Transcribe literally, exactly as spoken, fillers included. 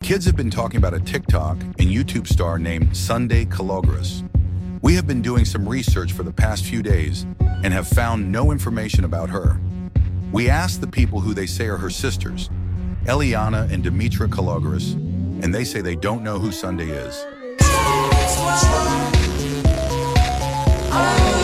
Kids have been talking about a TikTok and YouTube star named Sunday Kalogris. We have been doing some research for the past few days and have found no information about her. We asked the people who they say are her sisters, Eliana and Dimitra Kalogris, and they say they don't know who Sunday is.